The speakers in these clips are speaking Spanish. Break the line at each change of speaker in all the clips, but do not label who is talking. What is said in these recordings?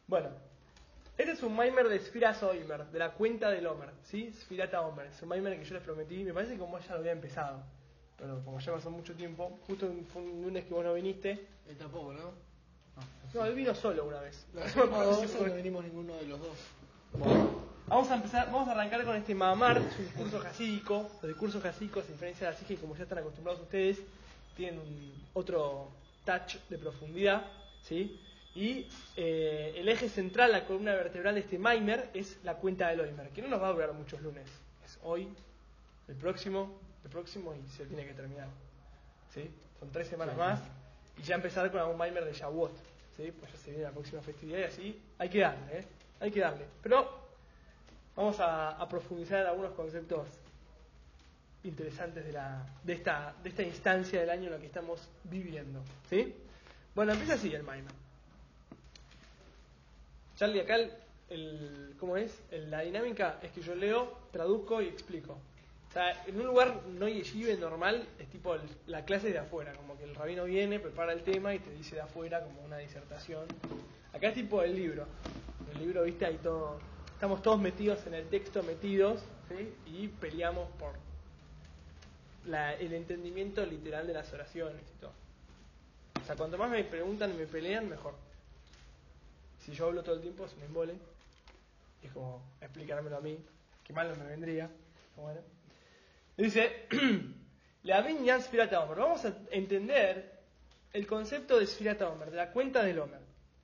Bueno, este es un Maimer de Sfiras Omer, de la cuenta del Omer, ¿sí? Sfirata Omer. Es un Maimer que yo les prometí, me parece que como ya lo había empezado. Pero como ya pasó mucho tiempo, justo fue un lunes que vos no viniste.
Él tampoco, ¿no?
No, él vino solo una vez.
No vinimos ninguno de los dos.
Bueno, vamos a arrancar con este Mahamar, es un discurso jasídico. Los discursos jasídicos, a diferencia de la que como ya están acostumbrados ustedes, tienen otro touch de profundidad, ¿sí? Y el eje central, la columna vertebral de este Maimer es la cuenta del Omer, que no nos va a durar muchos lunes. Es hoy, el próximo y se tiene que terminar. ¿Sí? Son 3 semanas más y ya empezar con algún Maimer de Shavuot. ¿Sí? Pues ya se viene la próxima festividad y así hay que darle, ¿eh? Hay que darle. Pero vamos a profundizar en algunos conceptos interesantes de esta instancia del año en la que estamos viviendo. ¿Sí? Bueno, empieza así el Maimer. Charlie, acá ¿cómo es? La dinámica es que yo leo, traduzco y explico. O sea, en un lugar no yeshive normal es tipo la clase de afuera, como que el rabino viene, prepara el tema y te dice de afuera como una disertación. Acá es tipo el libro. En el libro, viste, hay todo, estamos todos metidos en el texto, ¿sí? Y peleamos por el entendimiento literal de las oraciones y todo. O sea, cuanto más me preguntan y me pelean, mejor. Si yo hablo todo el tiempo, se me embole. Es como explicármelo a mí, que mal no me vendría. Bueno. Dice, Leavin Sfirata Omer. Vamos a entender el concepto de Sfirata Omer, de la cuenta del Omer.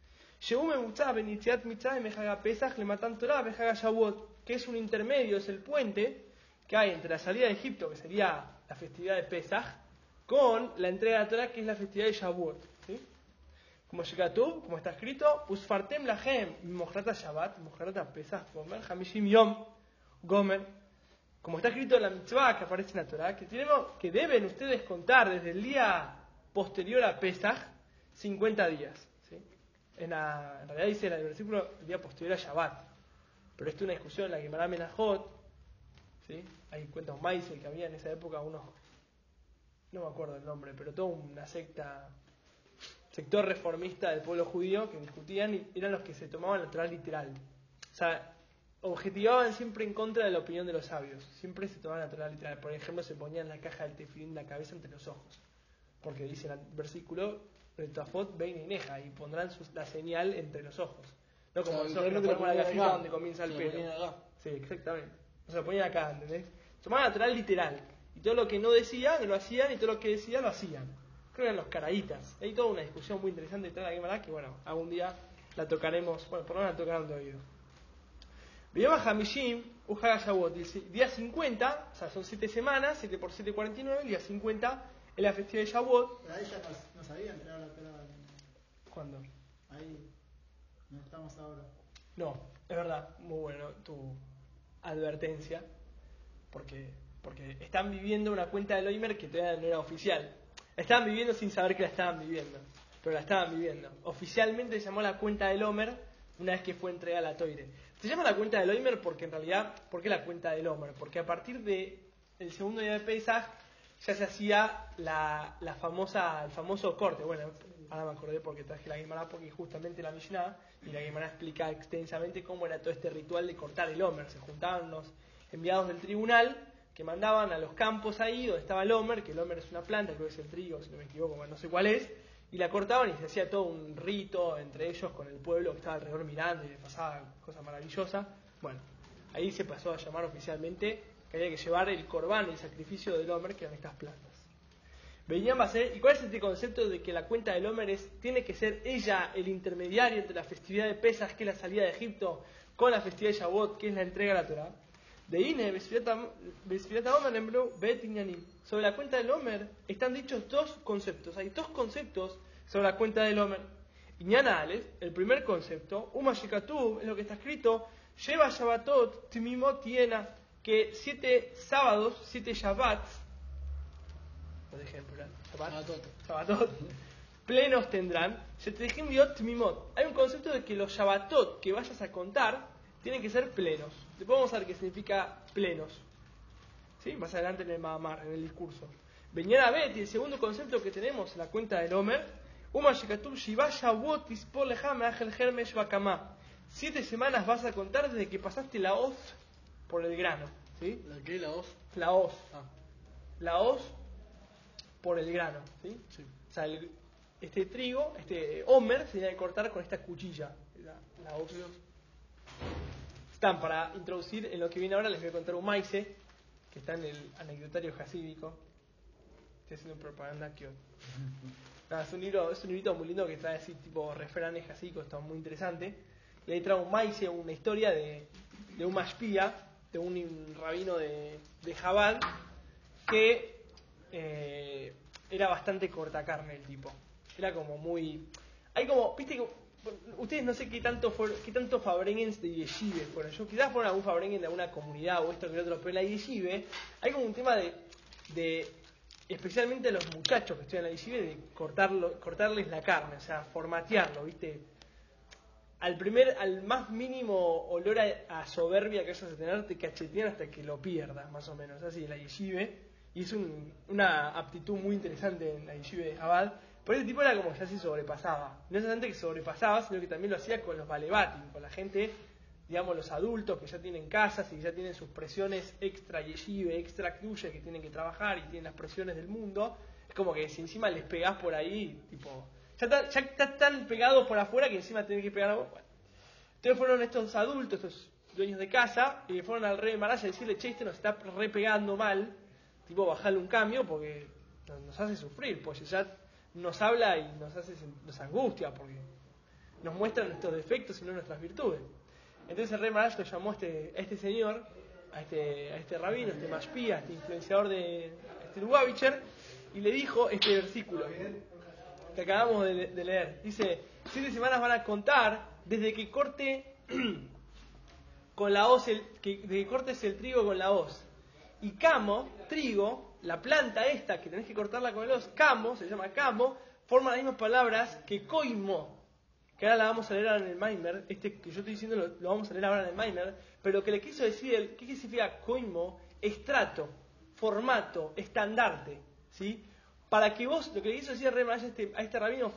Que es un intermedio, es el puente que hay entre la salida de Egipto, que sería la festividad de Pesach, con la entrega de la Torah, que es la festividad de Shavuot. ¿Sí? Como como está escrito, Usfartem lahem mochrata Shabbat, mochrata Pesach, Gomer, Hamishim Yom, Gomer. Como está escrito en la mitzvah que aparece en la Torah, que deben ustedes contar desde el día posterior a Pesach 50 días. ¿Sí? En realidad dice el versículo el día posterior a Shabbat. Pero esto es una discusión en la Gemara Menachot. ¿Sí? Ahí cuenta un Maisel que había en esa época unos, no me acuerdo el nombre, pero toda una sector reformista del pueblo judío que discutían y eran los que se tomaban la Torah literal. O sea, objetivaban siempre en contra de la opinión de los sabios. Siempre se tomaban la Torah literal. Por ejemplo, se ponían la caja del tefilín la cabeza entre los ojos. Porque dice en el versículo, Retafot bein ineja, y pondrán la señal entre los ojos. No como nosotros que nos ponemos la cajita donde comienza el pelo. Sí, exactamente. O sea, ponían acá, ¿entendés? Tomaban la Torah literal. Y todo lo que no decía, no lo hacían, y todo lo que decía, lo hacían. Creo que eran los caraítas. Hay toda una discusión muy interesante de toda la Gemara que, bueno, algún día la tocaremos. Bueno, por lo menos la tocarán de oído. Villama Hamishim, Ujaga Shavuot, día 50, o sea, son 7 semanas, 7 por 7, 49, el día 50 es la festividad de Shavuot.
Pero ahí ya no sabía entregar la Torah.
¿Cuándo?
Ahí, no estamos ahora.
No, es verdad, muy bueno tu advertencia, porque están viviendo una cuenta del Omer que todavía no era oficial. La estaban viviendo sin saber que la estaban viviendo, pero la estaban viviendo. Oficialmente se llamó la cuenta del Omer una vez que fue entregada la Toire. Se llama la cuenta del Omer porque en realidad, ¿por qué la cuenta del Omer? Porque a partir de el segundo día de Pesach ya se hacía el famoso corte. Bueno, ahora me acordé porque traje la Gemara, porque justamente la Mishnah y la Gemara explica extensamente cómo era todo este ritual de cortar el Omer. Se juntaban los enviados del tribunal que mandaban a los campos ahí donde estaba el Omer, que el Omer es una planta, creo que es el trigo, si no me equivoco, no sé cuál es, y la cortaban y se hacía todo un rito entre ellos con el pueblo que estaba alrededor mirando y les pasaba cosas maravillosas. Bueno, ahí se pasó a llamar oficialmente que había que llevar el corbán, el sacrificio del Omer, que eran estas plantas. Venían a ser, ¿y cuál es este concepto de que la cuenta del Omer tiene que ser ella el intermediario entre la festividad de Pesach, que es la salida de Egipto, con la festividad de Shavuot, que es la entrega de la Torah? De Ine, Besfirata Omer en Blue, Bet Inyanim. Sobre la cuenta del Omer están dichos dos conceptos. Hay dos conceptos sobre la cuenta del Omer. Inyana Aleph, el primer concepto, Uma Shikatub, es lo que está escrito, lleva Shabbatot, Timimot Tiena, que 7 sábados, 7 Shabbats, lo dejé en plural, Shabbatot, plenos tendrán, Shetejim Liot Timimot. Hay un concepto de que los Shabbatot que vayas a contar tienen que ser plenos. Después vamos a ver qué significa plenos. ¿Sí? Más adelante en el Mahamar, en el discurso. Beñara Bet, y el segundo concepto que tenemos en la cuenta del Omer, Uma shekatub shiva shavuot tispor lecha me'achel hermesh bakamá. 7 semanas vas a contar desde que pasaste la hoz por el grano. ¿Sí?
¿La qué? ¿La hoz?
La hoz.
Ah,
La hoz por el grano. ¿Sí?
sí.
O sea, este trigo, este homer, se tiene que cortar con esta cuchilla. La hoz. Están para introducir en lo que viene ahora. Les voy a contar un maize que está en el anecdotario jasídico. Estoy haciendo propaganda que nada, es un librito muy lindo que trae así tipo refranes jasídicos, está muy interesante. Y ahí trae un maize, una historia de un mashpía, de un rabino de Jabal, que era bastante cortacarne el tipo. Era como muy... Hay como, viste, ustedes no sé qué tanto fabrengens de yeshive fueron. Yo quizás fueron algún fabrengen de alguna comunidad o esto que otro, pero en la yeshive hay como un tema de especialmente los muchachos que estudian en la yeshive, de cortarles la carne, o sea, formatearlo, viste. Al más mínimo olor a soberbia que vayas a tener, te cachetean hasta que lo pierdas, más o menos, así, la yeshive. Y es una aptitud muy interesante en la yeshive de Jabal. Pero ese tipo era como ya se sobrepasaba. No solamente que sobrepasaba, sino que también lo hacía con los balebatim, con la gente, digamos, los adultos que ya tienen casas y que ya tienen sus presiones extra yeshive, extra k'dusha, que tienen que trabajar y tienen las presiones del mundo. Es como que si encima les pegás por ahí, tipo, ya está tan pegado por afuera que encima tenés que pegar a vos. Bueno. Entonces fueron estos adultos, estos dueños de casa, y fueron al rey de Maraya a decirle, che, este nos está repegando mal, tipo, bajarle un cambio porque nos hace sufrir, pues ya nos habla y nos angustia porque nos muestra nuestros defectos y no nuestras virtudes. Entonces el rey Marash lo llamó a este señor, a este rabino, a este mashpía, a este influenciador de Lubavitcher, y le dijo este versículo que acabamos de leer. Dice, 7 semanas van a contar desde que corte con la hoz, desde que cortes el trigo con la hoz. Y camo, trigo, la planta esta que tenés que cortarla con el hoz, camo, se llama camo, forma las mismas palabras que coimo, que ahora la vamos a leer ahora en el Maimer. Este que yo estoy diciendo lo vamos a leer ahora en el Maimer, pero lo que le quiso decir, ¿qué significa coimo? Estrato, formato, estandarte, ¿sí? Para que vos, lo que le quiso decir a este rabino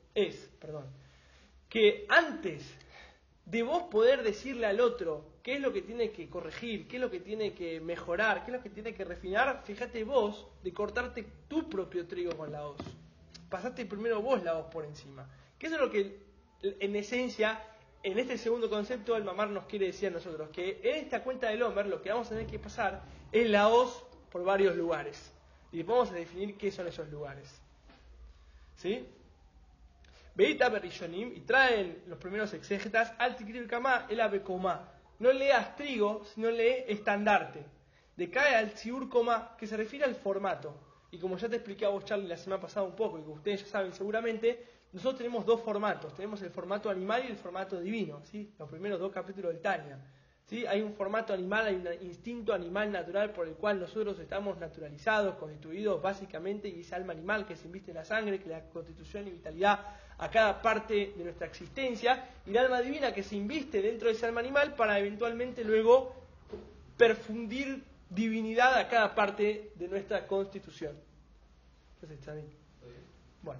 que antes de vos poder decirle al otro qué es lo que tiene que corregir, qué es lo que tiene que mejorar, qué es lo que tiene que refinar, fíjate vos de cortarte tu propio trigo con la hoz. Pasaste primero vos la hoz por encima. Que eso es lo que, en esencia, en este segundo concepto, el mamar nos quiere decir a nosotros, que en esta cuenta del Homer lo que vamos a tener que pasar es la hoz por varios lugares. Y vamos a definir qué son esos lugares. ¿Sí? Veita Berishonim, y traen los primeros exégetas, al tikril kamá, el abecomá. No leas trigo, sino lee estandarte. Decae al tziur comá, que se refiere al formato. Y como ya te expliqué a vos, Charlie, la semana pasada un poco, y que ustedes ya saben seguramente, nosotros tenemos dos formatos. Tenemos el formato animal y el formato divino, ¿sí? Los primeros 2 capítulos del Tanya. ¿Sí? Hay un formato animal, hay un instinto animal natural por el cual nosotros estamos naturalizados, constituidos básicamente, y ese alma animal que se inviste en la sangre, que le da constitución y vitalidad a cada parte de nuestra existencia, y el alma divina que se inviste dentro de ese alma animal para eventualmente luego perfundir divinidad a cada parte de nuestra constitución. ¿Qué haces, Chani? Bueno.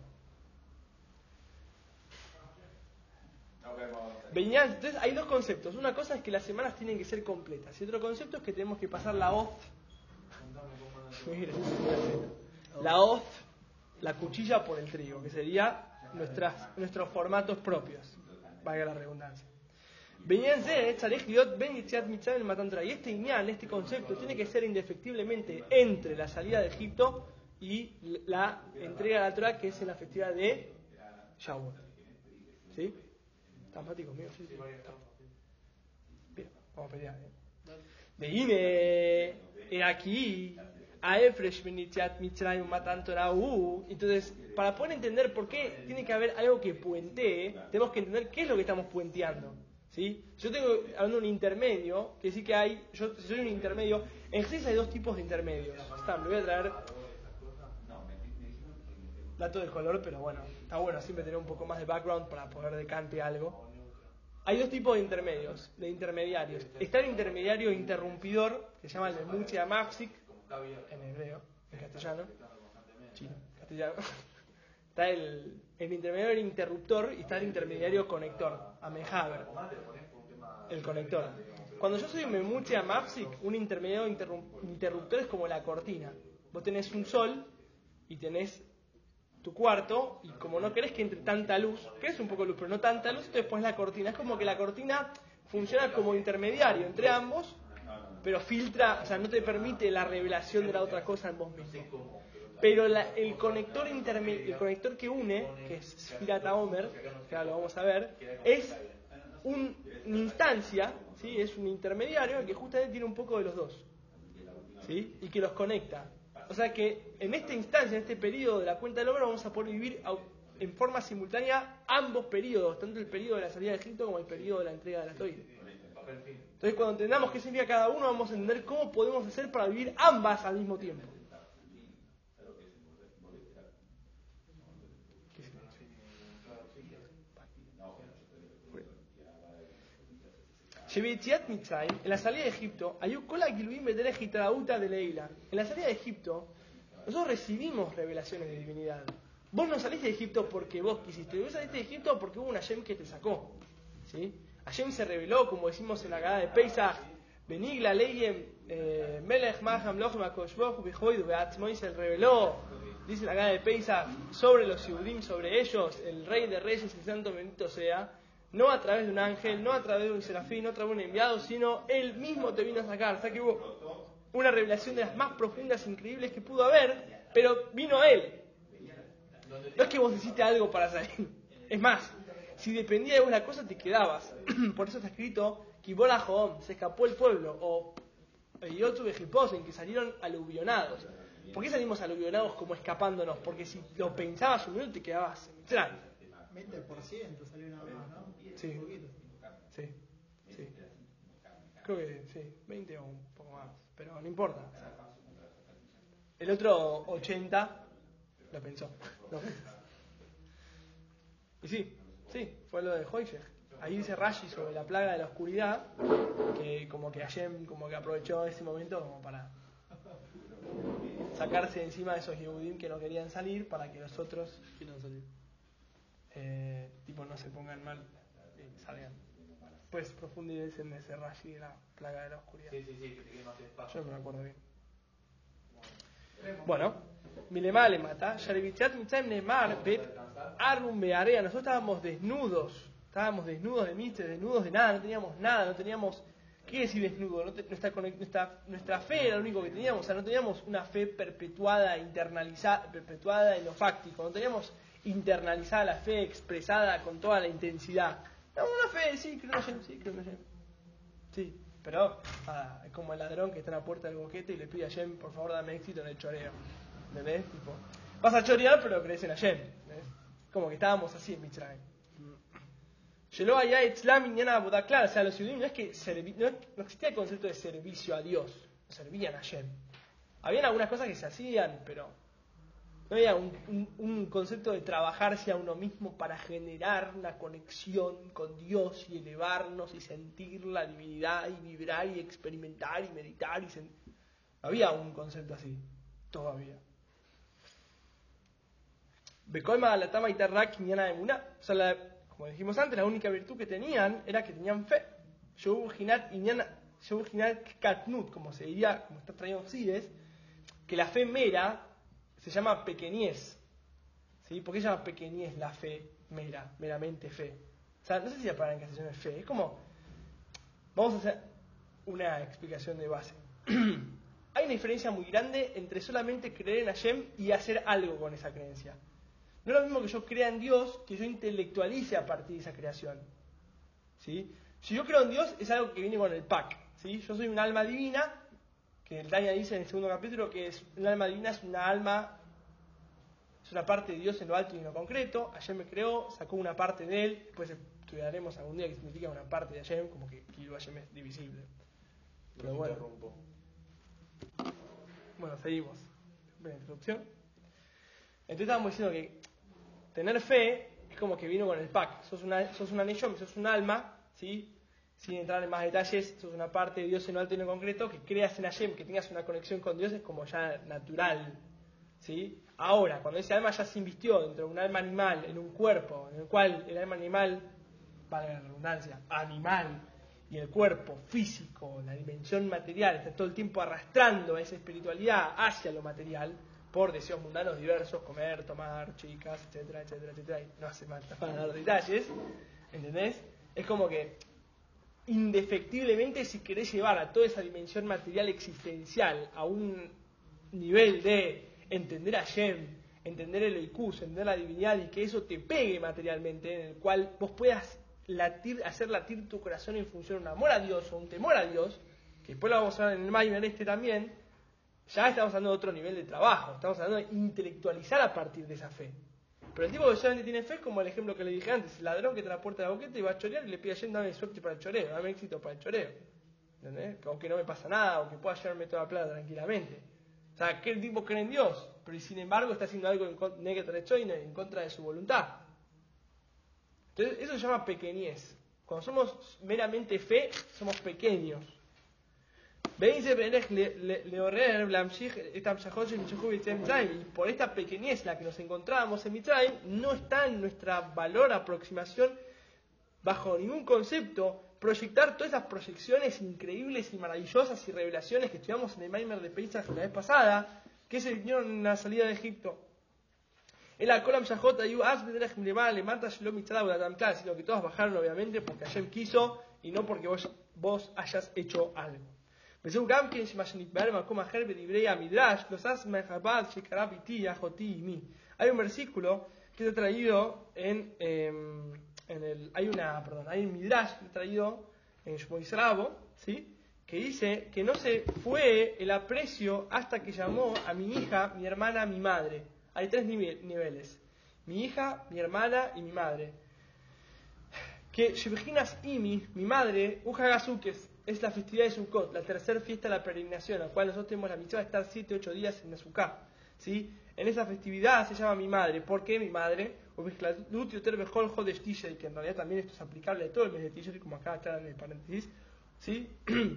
Entonces hay dos conceptos. Una cosa es que las semanas tienen que ser completas. Y otro concepto es que tenemos que pasar la hoz. La hoz, la cuchilla por el trigo, que sería nuestros formatos propios. Valga la redundancia. Y este iñán, este concepto, tiene que ser indefectiblemente entre la salida de Egipto y la entrega de la Torah, que es en la festividad de Shavuot. ¿Sí? ¿Estás mático conmigo? Sí. Bien, vamos a pelear. De Ine, aquí, a Efresh Benitiat Mitzrayim Matan Torah. Entonces, para poder entender por qué tiene que haber algo que puentee, tenemos que entender qué es lo que estamos puenteando. ¿Sí? Yo tengo hablando de un intermedio, que sí que hay, yo soy un intermedio. En Génesis hay 2 tipos de intermedios. Me voy a traer dato de color, pero bueno, está bueno siempre tener un poco más de background para poder decante algo. Hay 2 tipos de intermedios, de intermediarios. Está el intermediario interrumpidor, que se llama el Mutzia Mafsik, en hebreo, en castellano, chino, castellano. Está el intermediario interruptor y está el intermediario conector, Amehaber, el conector. Cuando yo soy Memuche Mafsik, un intermediario interruptor es como la cortina. Vos tenés un sol y tenés tu cuarto, y como no querés que entre tanta luz, querés un poco de luz, pero no tanta luz, entonces pones la cortina. Es como que la cortina funciona como intermediario entre ambos, pero filtra, o sea, no te permite la revelación de la otra cosa en vos mismo. Pero el conector el conector que une, que es Sfirat HaOmer, que ahora lo vamos a ver, es una instancia, ¿sí? Es un intermediario que justamente tiene un poco de los dos, ¿sí? Y que los conecta. O sea que en esta instancia, en este periodo de la cuenta del Omer, vamos a poder vivir en forma simultánea ambos periodos, tanto el periodo de la salida de Egipto como el periodo de la entrega de la Torá. Entonces, cuando entendamos qué significa cada uno, vamos a entender cómo podemos hacer para vivir ambas al mismo tiempo. En la salida de Egipto, en la salida de Egipto, nosotros recibimos revelaciones de divinidad. Vos no saliste de Egipto porque vos quisiste, vos saliste de Egipto porque hubo un Hashem que te sacó, ¿sí? Hashem se reveló, como decimos en la Haggadah de Pesach, Benigla Leiem Melech Maham Lochem HaKadosh Baruch Hu B'Hoidu Be'atzmoi, se reveló, dice la Haggadah de Pesach, sobre los Yehudim, sobre ellos, el Rey de Reyes, el Santo bendito sea, no a través de un ángel, no a través de un serafín, no a través de un enviado, sino Él mismo te vino a sacar. O sea que hubo una revelación de las más profundas, increíbles que pudo haber, pero vino Él. No es que vos hiciste algo para salir. Es más, si dependía de una cosa te quedabas. Por eso está escrito Kibola Joom, se escapó el pueblo, o Yotu Bejiposen, que salieron aluvionados. ¿Por qué salimos aluvionados como escapándonos? Porque si lo pensabas un minuto te quedabas extraño.
20% salió una vez, ¿no?
Sí.
Un poquito.
Sí, sí. Creo que sí, 20 o un poco más, pero no importa. O sea, el otro 80 lo pensó. No. Y sí, fue lo de Hoyshech. Ahí dice Rashi sobre la plaga de la oscuridad, que como que Hashem como que aprovechó ese momento como para sacarse de encima de esos Yehudim que no querían salir para que los otros quieran salir. No se pongan mal y salgan. Pues profundicen en ese Rashi de la plaga de la oscuridad.
Sí,
Yo no me acuerdo bien. Bueno, Milema le mata, Sharibichat Mitzayim Neymar, Bet Arum Bearea. Nosotros estábamos desnudos de Mitzvah, desnudos de nada, no teníamos nada, no teníamos. ¿Qué quiere decir desnudo? Nuestra fe era lo único que teníamos, o sea, no teníamos una fe perpetuada, internalizada, perpetuada en lo fáctico, no teníamos internalizada la fe, expresada con toda la intensidad. Era una fe, sí, creo en Hashem. Sí, pero es como el ladrón que está en la puerta del boquete y le pide a Hashem, por favor, dame éxito en el choreo. ¿Entendés? Vas a chorear, pero crees en Hashem. ¿Ves? Como que estábamos así en Mitzrayim. Llegó allá Etzlam Inyana Abodá, claro, o sea, los judíos no es que no existía el concepto de servicio a Dios, servían a Hashem. Habían algunas cosas que se hacían, pero no había un concepto de trabajarse a uno mismo para generar una conexión con Dios y elevarnos y sentir la divinidad y vibrar y experimentar y meditar y sentir. No había un concepto así, todavía. Bekoima la tama itarrak Inyana Emuná, o sea, como dijimos antes, la única virtud que tenían era que tenían fe. Yobuhinat Katnut, como se diría, como está traído en Sides, que la fe mera se llama pequeñez. ¿Sí? ¿Por qué se llama pequeñez la fe mera, meramente fe? O sea, no sé si la palabra en castellano es fe. Es como, vamos a hacer una explicación de base. Hay una diferencia muy grande entre solamente creer en Hashem y hacer algo con esa creencia. No es lo mismo que yo crea en Dios, que yo intelectualice a partir de esa creación. ¿Sí? Si yo creo en Dios, es algo que viene con el pack. ¿Sí? Yo soy un alma divina, que el Tanya dice en el segundo capítulo que un alma divina es una alma, es una parte de Dios en lo alto y en lo concreto. Hashem me creó, sacó una parte de Él, después estudiaremos algún día qué significa una parte de Hashem, como que Hashem es divisible. Pero bueno. Bueno, seguimos. Buena introducción. Entonces estábamos diciendo que tener fe es como que vino con el pack. Sos una neshom, sos un alma, ¿sí? Sin entrar en más detalles, sos una parte de Dios en lo alto y en lo concreto, que creas en Hashem, que tengas una conexión con Dios, es como ya natural, ¿sí? Ahora, cuando ese alma ya se invistió dentro de un alma animal, en un cuerpo, en el cual el alma animal, valga la redundancia, animal, y el cuerpo físico, la dimensión material, está todo el tiempo arrastrando esa espiritualidad hacia lo material, por deseos mundanos diversos, comer, tomar, chicas, etcétera, etcétera, etcétera, y no hace falta para dar detalles, ¿entendés? Es como que, indefectiblemente, si querés llevar a toda esa dimensión material existencial a un nivel de entender a Shem, entender el Oikus, entender la divinidad y que eso te pegue materialmente, en el cual vos puedas hacer latir tu corazón en función de un amor a Dios o un temor a Dios, que después lo vamos a ver en el Maimer también, ya estamos hablando de otro nivel de trabajo, estamos hablando de intelectualizar a partir de esa fe. Pero el tipo que solamente tiene fe es como el ejemplo que le dije antes, el ladrón que te la puerta de la boqueta y va a chorear y le pide a Shem, dame suerte para el choreo, dame éxito para el choreo. ¿Entendés? Aunque no me pasa nada, o que pueda llevarme toda la plata tranquilamente. O sea, que el tipo cree en Dios, pero sin embargo está haciendo algo en contra de su voluntad. Entonces, eso se llama pequeñez. Cuando somos meramente fe, somos pequeños. Y por esta pequeñez, la que nos encontrábamos en Mitzrayim, no está en nuestra valor aproximación, bajo ningún concepto, proyectar todas esas proyecciones increíbles y maravillosas y revelaciones que estudiamos en el Maimer de Pesach la vez pasada, que se vinieron en la salida de Egipto. El Kolam Shahot Ayu Az Bederech Milema Lemata Shalom Mitzrayim Udatam Klal, sino que todas bajaron obviamente porque Hashem quiso y no porque vos hayas hecho algo. Hay un versículo que está traído hay un Midrash que está traído en Shmo Yisrabo, ¿sí? Que dice que no se fue el aprecio hasta que llamó a mi hija, mi hermana, mi madre. Hay tres niveles: mi hija, mi hermana y mi madre. Que Shebjinas Imi, mi madre, Ujagasukes, es la festividad de Sukkot, la tercera fiesta de la peregrinación, a la cual nosotros tenemos la mitzvah de estar 7-8 días en Sukkot, ¿sí? En esa festividad se llama mi madre. ¿Por qué mi madre? Que en realidad también esto es aplicable a todo el mes de Tishrei, como acá está en el paréntesis, ¿sí?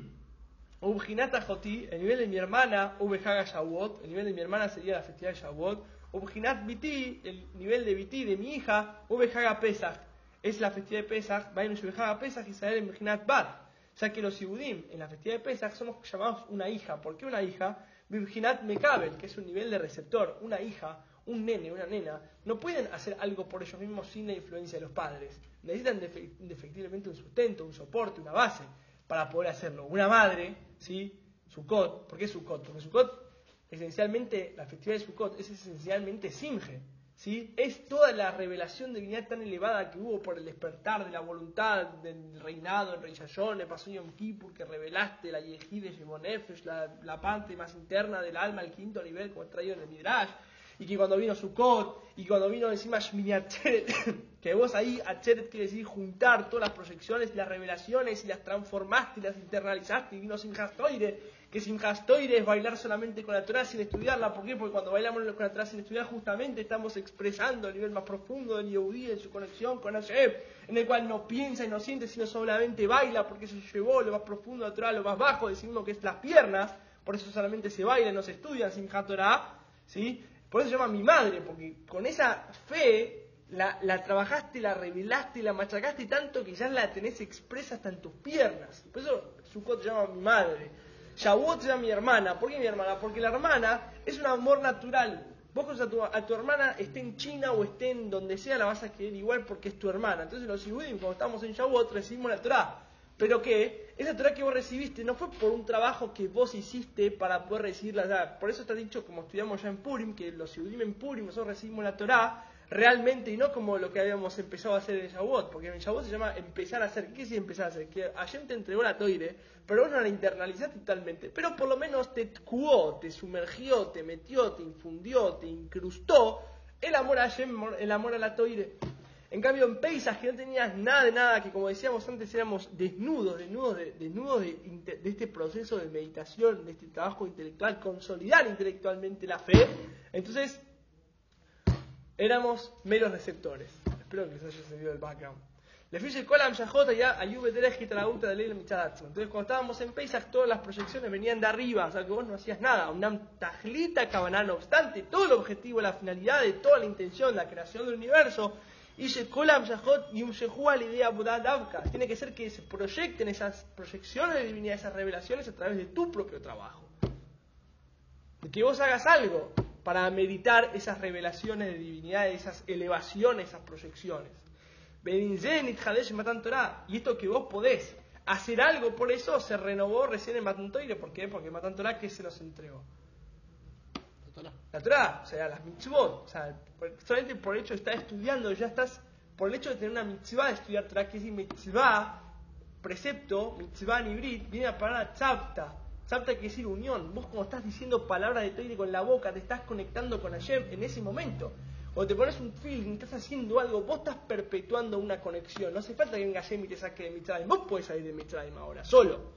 Ubjinata Joti, el nivel de mi hermana, Ubjaga Shavuot, el nivel de mi hermana sería la festividad de Shavuot. Ubjinat Biti, el nivel de Biti, de mi hija, Ubjaga Pesach, es la festividad de Pesach, Vainu Ubjaga Pesach, Israel en Ubjinat Bat. Ya que los Yehudim en la festividad de Pesach somos llamados una hija. ¿Por qué una hija? Virginat Mekabel, que es un nivel de receptor. Una hija, un nene, una nena, no pueden hacer algo por ellos mismos sin la influencia de los padres. Necesitan indefectiblemente un sustento, un soporte, una base para poder hacerlo. Una madre, ¿sí? Sukkot. ¿Por qué Sukkot? Porque Sukkot, esencialmente, la festividad de Sukkot es esencialmente Simje, ¿sí? Es toda la revelación de divinidad tan elevada que hubo por el despertar de la voluntad del reinado en Rey Yashon, el paso Yom Kippur, que revelaste la Yehid de Shemonefesh, la parte más interna del alma, al quinto nivel, como es traído en el Midrash, y que cuando vino Sukkot, y cuando vino encima Shmini Atzeret, que vos ahí, Atzeret quiere decir juntar todas las proyecciones y las revelaciones, y las transformaste y las internalizaste, y vino Simchat Toire, que Simchat Toire es bailar solamente con la Torah sin estudiarla. ¿Por qué? Porque cuando bailamos con la Torah sin estudiar, justamente estamos expresando el nivel más profundo del Yehudí en su conexión con Hashem, en el cual no piensa y no siente, sino solamente baila, porque se llevó lo más profundo de la Torah, lo más bajo, decimos que es las piernas, por eso solamente se baila y no se estudia Simchat Torah, ¿sí? Por eso se llama mi madre, porque con esa fe la trabajaste, la revelaste, la machacaste tanto que ya la tenés expresa hasta en tus piernas. Por eso Sukkot se llama mi madre. Shavuot se llama mi hermana. ¿Por qué mi hermana? Porque la hermana es un amor natural. Vos a tu hermana, esté en China o esté en donde sea, la vas a querer igual porque es tu hermana. Entonces los Yehudim, cuando estamos en Shavuot, recibimos la Torah. Pero que esa Torah que vos recibiste no fue por un trabajo que vos hiciste para poder recibirla. Por eso está dicho, como estudiamos ya en Purim, que los Yehudim en Purim nosotros recibimos la Torah realmente y no como lo que habíamos empezado a hacer en Shavuot, porque en Shavuot se llama empezar a hacer. ¿Qué es empezar a hacer? Que Hashem te entregó la Toire, pero vos no la internalizaste totalmente, pero por lo menos te tcuó, te sumergió, te metió, te infundió, te incrustó el amor a Hashem, el amor a la Toire. En cambio en Pesach, que no tenías nada de nada, que como decíamos antes éramos desnudos de este proceso de meditación, de este trabajo intelectual, consolidar intelectualmente la fe, entonces éramos meros receptores. Espero que les haya servido el background. לפי el Kolam Shahot ya Ayub Derech y Trabuta de Leil Michadatz. Entonces, cuando estábamos en Pesach, todas las proyecciones venían de arriba, o sea que vos no hacías nada. Una tajlita cabaná, no obstante, todo el objetivo, la finalidad de toda la intención, la creación del universo, y el Kolam Shahot y un Shehu al idea Budat Davka. Tiene que ser que se proyecten esas proyecciones de divinidad, esas revelaciones a través de tu propio trabajo. De que vos hagas algo para meditar esas revelaciones de divinidad, esas elevaciones, esas proyecciones. Y esto que vos podés hacer algo por eso se renovó recién en Matan Torah. ¿Por qué? Porque Matan Torah, ¿qué se nos entregó? La Torah, o sea, las mitzvot. O sea, solamente por el hecho de estar estudiando, ya estás, por el hecho de tener una mitzvah de estudiar Torah, que es decir, mitzvah, precepto, mitzvah en hibrid, viene a palabra tzavta. Tzavta quiere decir unión. Vos, como estás diciendo palabras de Torah con la boca, te estás conectando con Hashem en ese momento. Cuando te pones un feeling, estás haciendo algo, vos estás perpetuando una conexión. No hace falta que venga Hashem y te saque de Mitzrayim. Vos podés salir de Mitzrayim ahora, solo.